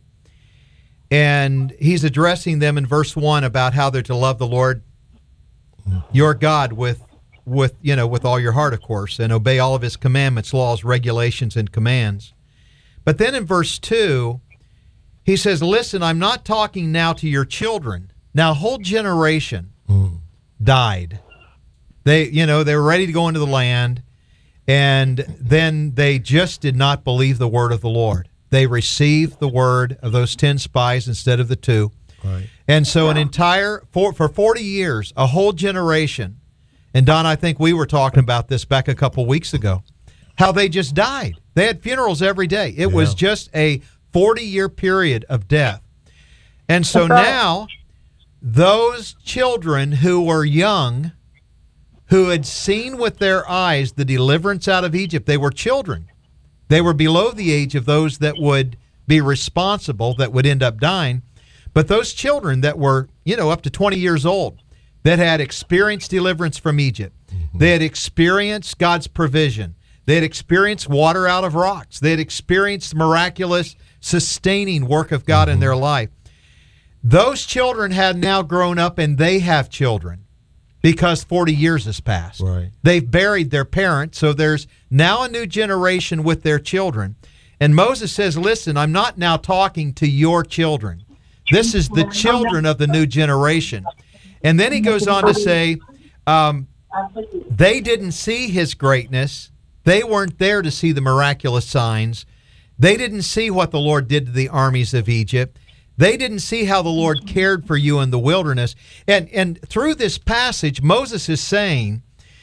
and he's addressing them in verse one about how they're to love the Lord your God with with you know with all your heart, of course, and obey all of his commandments, laws, regulations, and commands. But then in verse two, he says, "Listen, I'm not talking now to your children." Now, a whole generation Mm. died. They, you know, they were ready to go into the land, and then they just did not believe the word of the Lord. They received the word of those ten spies instead of the two. Right. And so an entire, for, for forty years, a whole generation, and Don, I think we were talking about this back a couple weeks ago, how they just died. They had funerals every day. It was Yeah. just a forty-year period of death. And so That's right. now, those children who were young, who had seen with their eyes the deliverance out of Egypt, they were children. They were below the age of those that would be responsible, that would end up dying. But those children that were, you know, up to twenty years old, that had experienced deliverance from Egypt, mm-hmm. they had experienced God's provision, they had experienced water out of rocks, they had experienced miraculous, sustaining work of God mm-hmm. in their life. Those children had now grown up, and they have children because forty years has passed. Right. They've buried their parents, so there's now a new generation with their children. And Moses says, listen, I'm not now talking to your children. This is the children of the new generation. And then he goes on to say, um, they didn't see his greatness. They weren't there to see the miraculous signs. They didn't see what the Lord did to the armies of Egypt. They didn't see how the Lord cared for you in the wilderness. And, and through this passage, Moses is saying,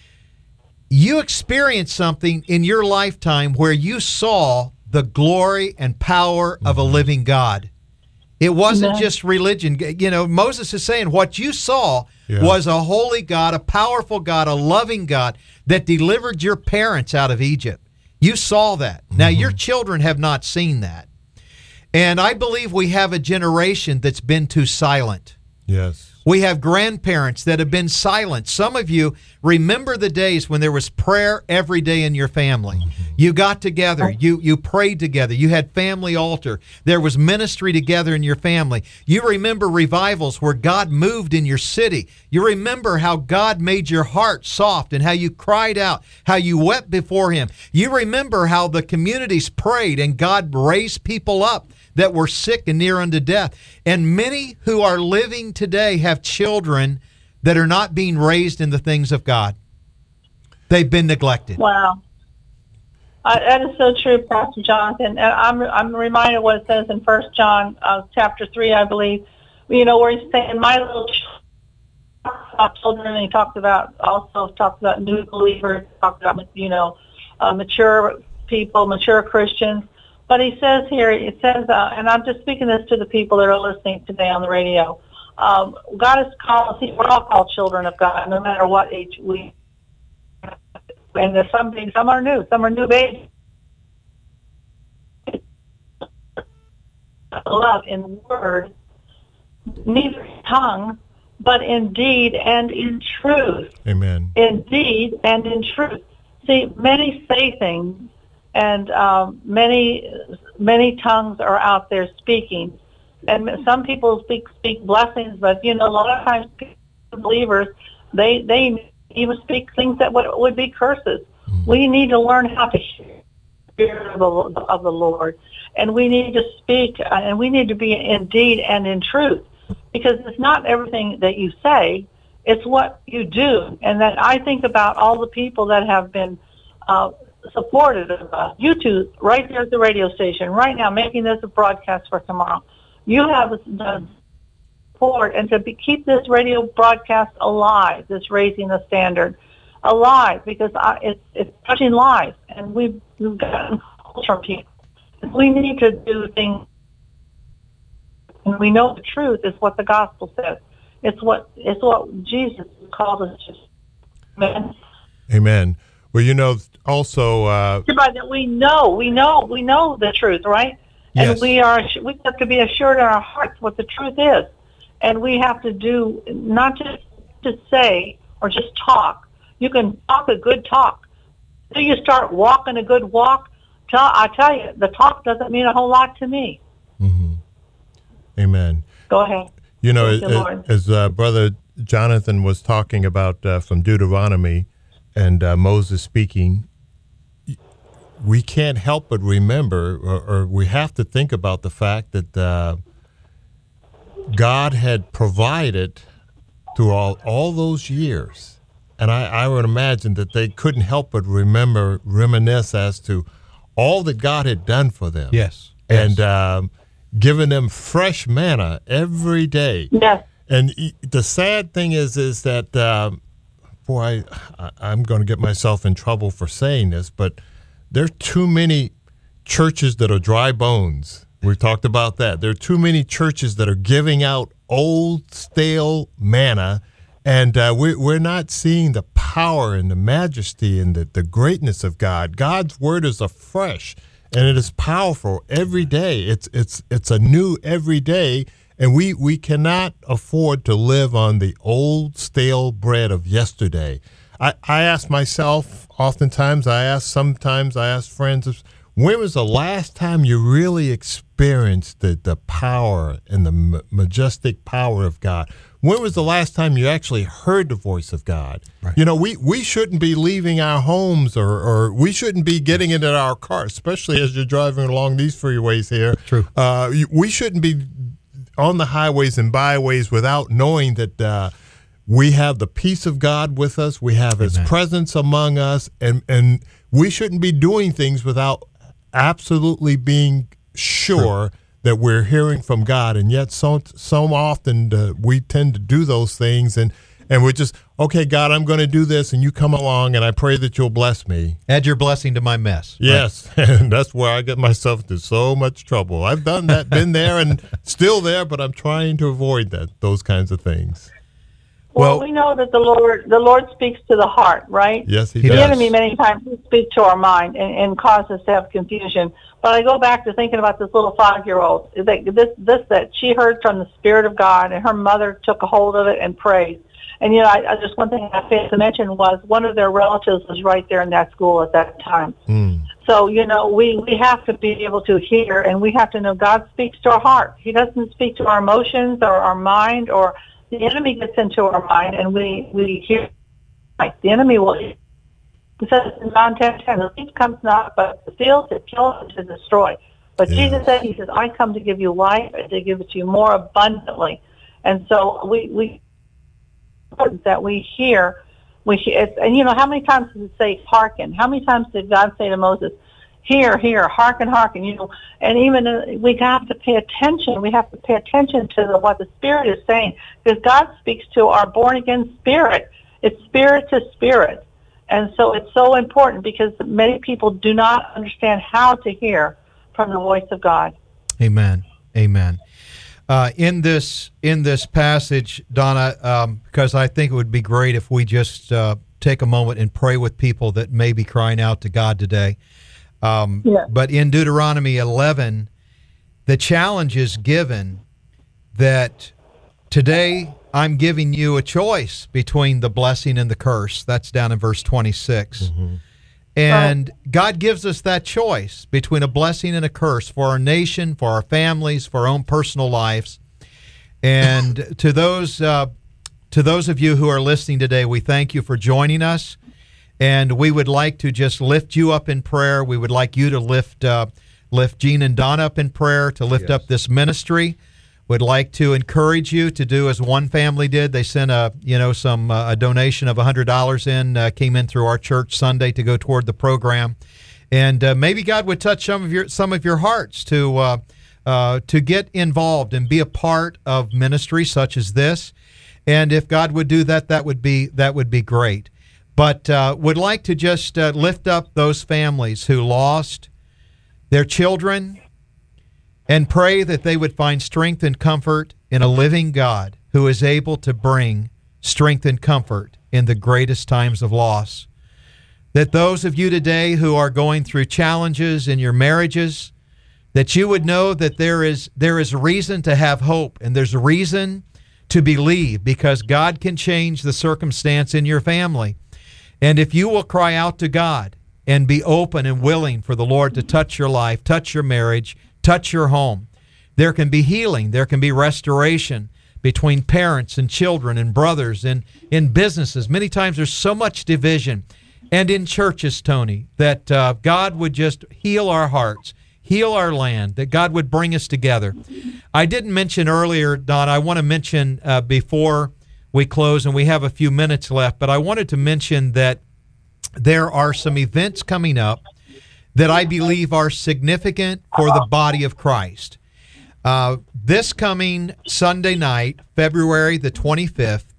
you experienced something in your lifetime where you saw the glory and power of a living God. It wasn't just religion. You know, Moses is saying what you saw Yeah. was a holy God, a powerful God, a loving God that delivered your parents out of Egypt. You saw that. Now, your children have not seen that. And I believe we have a generation that's been too silent. Yes. We have grandparents that have been silent. Some of you remember the days when there was prayer every day in your family. You got together. You you prayed together. You had family altar. There was ministry together in your family. You remember revivals where God moved in your city. You remember how God made your heart soft and how you cried out, how you wept before Him. You remember how the communities prayed and God raised people up that were sick and near unto death. And many who are living today have children that are not being raised in the things of God. They've been neglected. Wow. Uh, that is so true, Pastor Jonathan. And I'm I'm reminded of what it says in First John uh, chapter three, I believe. You know, where he's saying, "My little children," and he talked about also talked about new believers, talked about you know uh, mature people, mature Christians. But he says here, it says, uh, and I'm just speaking this to the people that are listening today on the radio. Um, God is called, we're all called children of God, no matter what age we. And there's some things, some are new, some are new babies. Love in word, neither tongue, but in deed and in truth. Amen. In deed and in truth. See, many say things. And um, many many tongues are out there speaking, and some people speak speak blessings. But you know, a lot of times, believers they they even speak things that would would be curses. Mm-hmm. We need to learn how to hear the Spirit of the, of the Lord, and we need to speak, uh, and we need to be in deed and in truth, because it's not everything that you say; it's what you do. And that I think about all the people that have been. Uh, supported us. You two, right there at the radio station, right now, making this a broadcast for tomorrow. You have the support, and to be, keep this radio broadcast alive, this Raising the Standard, alive, because I, it's, it's touching lives, and we've, we've gotten calls from people. We need to do things, and we know the truth is what the gospel says. It's what it's what Jesus called us to. Amen. Amen. Well, you know, also... Uh, that we know, we know, we know the truth, right? Yes. And we are, we have to be assured in our hearts what the truth is. And we have to do, not just to say or just talk. You can talk a good talk. Until you start walking a good walk, tell, I tell you, the talk doesn't mean a whole lot to me. Mm-hmm. Amen. Go ahead. You know, Thank you, as, Lord. as uh, Brother Jonathan was talking about uh, from Deuteronomy, and uh, Moses speaking, we can't help but remember, or, or we have to think about the fact that uh, God had provided through all, all those years. And I, I would imagine that they couldn't help but remember, reminisce as to all that God had done for them. Yes. And yes. um, giving them fresh manna every day. Yes. And the sad thing is, is that... Um, Boy, I, I'm going to get myself in trouble for saying this, but there are too many churches that are dry bones. We talked about that. There are too many churches that are giving out old, stale manna, and uh, we, we're not seeing the power and the majesty and the, the greatness of God. God's word is afresh, and it is powerful every day. It's it's it's a new every day. And we, we cannot afford to live on the old, stale bread of yesterday. I, I ask myself, oftentimes I ask, sometimes I ask friends, when was the last time you really experienced the, the power and the ma- majestic power of God? When was the last time you actually heard the voice of God? Right. You know, we, we shouldn't be leaving our homes or, or we shouldn't be getting into our car, especially as you're driving along these freeways here. True. Uh, we shouldn't be on the highways and byways without knowing that uh, we have the peace of God with us. We have His Amen. presence among us, and, and we shouldn't be doing things without absolutely being sure True. that we're hearing from God. And yet so, so often uh, we tend to do those things, and, and we're just, okay, God, I'm going to do this, and you come along, and I pray that you'll bless me. Add your blessing to my mess. Yes, right? And that's where I get myself into so much trouble. I've done that, been there, and still there, but I'm trying to avoid that, those kinds of things. Well, Well- we know that the Lord, the Lord speaks to the heart, right? Yes, he He does. The enemy many times will speak to our mind and, and cause us to have confusion. But I go back to thinking about this little five-year-old. That this this that she heard from the Spirit of God, and her mother took a hold of it and prayed. And you know, I, I just one thing I failed to mention was one of their relatives was right there in that school at that time. Mm. So you know, we we have to be able to hear, and we have to know God speaks to our heart. He doesn't speak to our emotions or our mind, or the enemy gets into our mind, and we we hear. Like the enemy will. It says in John ten ten, the thief comes not but to steal, to kill, and to destroy. But Yes. Jesus said, He says, I come to give you life and to give it to you more abundantly. And so we we that we hear, we hear, it's, and you know how many times does it say hearken? How many times did God say to Moses, hear, hear, hearken, hearken? You know, and even uh, we have to pay attention. We have to pay attention to the, what the Spirit is saying, because God speaks to our born again spirit. It's spirit to spirit. And so it's so important, because many people do not understand how to hear from the voice of God. Amen. Amen. Uh, in this in this passage, Donna, um, because I think it would be great if we just uh, take a moment and pray with people that may be crying out to God today. Um, Yeah. But in Deuteronomy eleven, the challenge is given that today I'm giving you a choice between the blessing and the curse. That's down in verse twenty-six. Mm-hmm. And God gives us that choice between a blessing and a curse for our nation, for our families, for our own personal lives. And to those uh, to those of you who are listening today, we thank you for joining us. And we would like to just lift you up in prayer. We would like you to lift uh, lift Gene and Don up in prayer, to lift Yes. up this ministry. Would like to encourage you to do as one family did. They sent a you know some uh, a donation of one hundred dollars in, uh, came in through our church Sunday to go toward the program, and uh, maybe God would touch some of your some of your hearts to uh, uh, to get involved and be a part of ministry such as this. And if God would do that, that would be that would be great. But uh, would like to just uh, lift up those families who lost their children, and pray that they would find strength and comfort in a living God who is able to bring strength and comfort in the greatest times of loss. That those of you today who are going through challenges in your marriages, that you would know that there is there is reason to have hope, and there's reason to believe, because God can change the circumstance in your family. And if you will cry out to God and be open and willing for the Lord to touch your life, touch your marriage, touch your home, there can be healing, there can be restoration between parents and children and brothers and in businesses. Many times there's so much division. And in churches, Tony, that uh, God would just heal our hearts, heal our land, that God would bring us together. I didn't mention earlier, Don, I want to mention uh, before we close, and we have a few minutes left, but I wanted to mention that there are some events coming up that I believe are significant for the body of Christ. Uh, this coming Sunday night, February the twenty-fifth,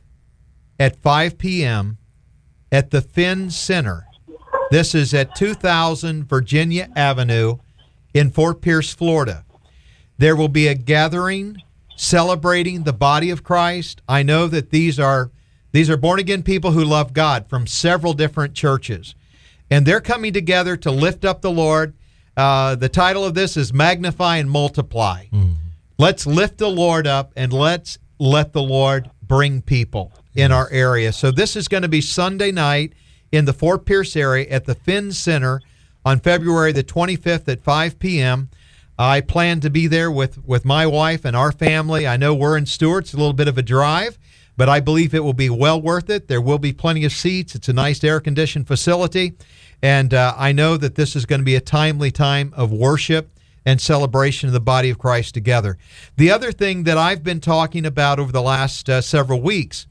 at five p.m. at the Finn Center. This is at two thousand Virginia Avenue in Fort Pierce, Florida. There will be a gathering celebrating the body of Christ. I know that these are these are born-again people who love God from several different churches. And they're coming together to lift up the Lord. Uh, the title of this is Magnify and Multiply. Mm-hmm. Let's lift the Lord up, and let's let the Lord bring people in our area. So this is going to be Sunday night in the Fort Pierce area at the Finn Center on February the twenty-fifth at five p.m. I plan to be there with, with my wife and our family. I know we're in Stewart. It's a little bit of a drive, but I believe it will be well worth it. There will be plenty of seats. It's a nice air-conditioned facility. And uh, I know that this is going to be a timely time of worship and celebration of the body of Christ together. The other thing that I've been talking about over the last uh, several weeks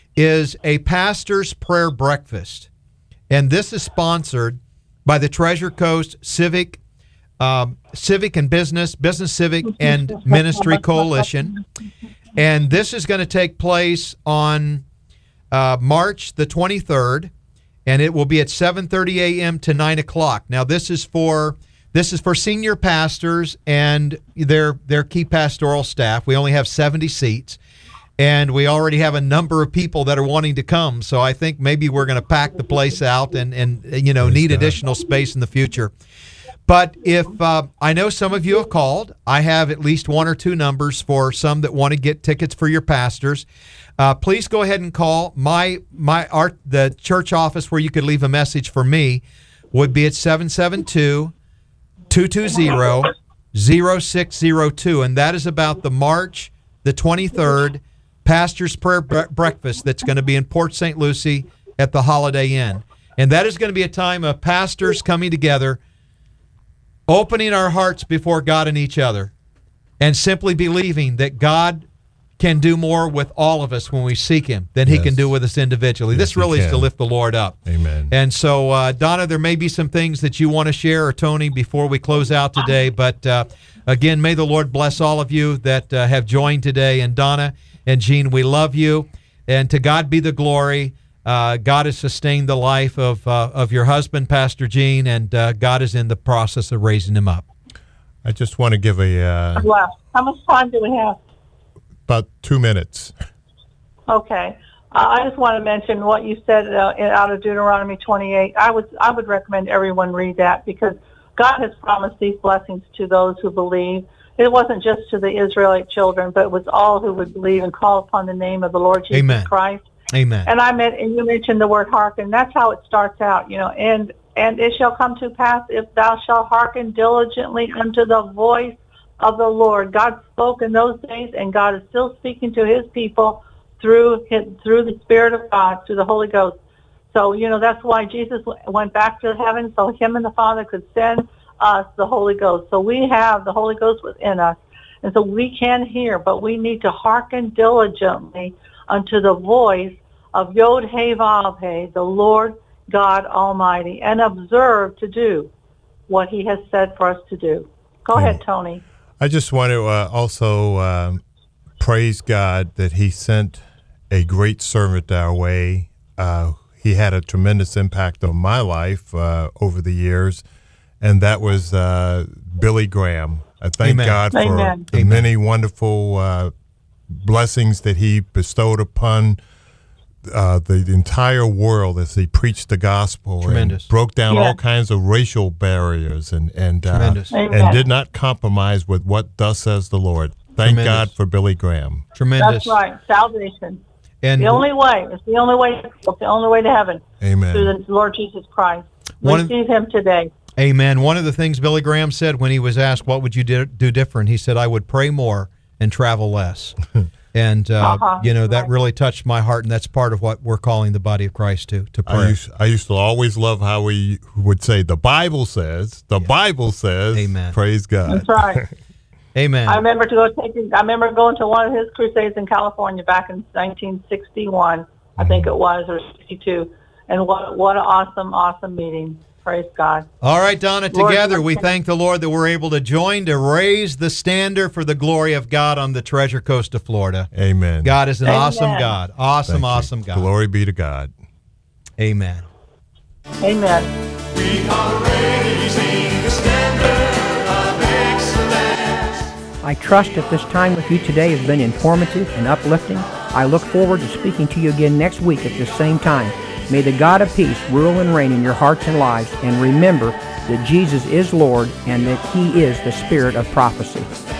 is a pastor's prayer breakfast. And this is sponsored by the Treasure Coast Civic um, Civic and Business, Business Civic and Ministry Coalition. And this is going to take place on uh, March the twenty-third, and it will be at seven thirty a.m. to nine o'clock. Now, this is for this is for senior pastors and their their key pastoral staff. We only have seventy seats. and we already have a number of people that are wanting to come. So I think maybe we're going to pack the place out and, and you know, need additional space in the future. But if uh, I know some of you have called, I have at least one or two numbers for some that want to get tickets for your pastors. Uh, please go ahead and call. My my our, the church office where you could leave a message for me would be at seven seven two, two two zero, zero six zero two, and that is about the March the twenty-third Pastor's Prayer bre- Breakfast that's going to be in Port Saint Lucie at the Holiday Inn. And that is going to be a time of pastors coming together, opening our hearts before God and each other, and simply believing that God can do more with all of us when we seek Him than yes. He can do with us individually. Yes, this really is to lift the Lord up. Amen. And so, uh, Donna, there may be some things that you want to share, or Tony, before we close out today. But uh, again, may the Lord bless all of you that uh, have joined today. And Donna and Jean, we love you. And to God be the glory. Uh, God has sustained the life of uh, of your husband, Pastor Gene, and uh, God is in the process of raising him up. I just want to give a... Uh, wow. How much time do we have? About two minutes. Okay. Uh, I just want to mention what you said uh, out of Deuteronomy twenty-eight. I would I would recommend everyone read that, because God has promised these blessings to those who believe. It wasn't just to the Israelite children, but it was all who would believe and call upon the name of the Lord Jesus Amen. Christ. Amen. And I meant, and you mentioned the word hearken. That's how it starts out, you know. And and it shall come to pass, if thou shalt hearken diligently unto the voice of the Lord. God spoke in those days, and God is still speaking to His people through his, through the Spirit of God, through the Holy Ghost. So, you know, that's why Jesus went back to heaven, so Him and the Father could send us the Holy Ghost. So we have the Holy Ghost within us, and so we can hear, but we need to hearken diligently unto the voice of Yod He Vav He, the Lord God Almighty, and observe to do what He has said for us to do. Go Yeah. ahead, Tony. I just want to uh, also um, praise God that He sent a great servant our way. Uh, he had a tremendous impact on my life uh, over the years, and that was uh, Billy Graham. I thank Amen. God for Amen. the Amen. many wonderful uh, blessings that He bestowed upon uh, the entire world as He preached the gospel Tremendous. and broke down Yeah. all kinds of racial barriers and and uh, Tremendous. Amen. and did not compromise with what thus says the Lord. Thank Tremendous. God for Billy Graham. Tremendous. That's right. Salvation. And The only way. It's the only way. It's the only way to heaven. Amen. Through the Lord Jesus Christ. One of- Receive Him today. Amen. One of the things Billy Graham said when he was asked, what would you do, do different? He said, I would pray more and travel less. And, uh, Uh-huh. you know, that Right. really touched my heart, and that's part of what we're calling the body of Christ to, to I pray. used, I used to always love how we would say, the Bible says, the Bible says, Amen. praise God. That's right. Amen. I remember to go taking. I remember going to one of his crusades in California back in nineteen sixty-one, I think it was, or sixty-two. And what what an awesome, awesome meeting. Praise God. All right, Donna, Lord, together we bless thank the Lord that we're able to join to raise the standard for the glory of God on the Treasure Coast of Florida. Amen. God is an Amen. awesome God. Awesome, Thank you. awesome God. Glory be to God. Amen. Amen. We are raising the standard of excellence. I trust that this time with you today has been informative and uplifting. I look forward to speaking to you again next week at this same time. May the God of peace rule and reign in your hearts and lives, and remember that Jesus is Lord and that He is the Spirit of prophecy.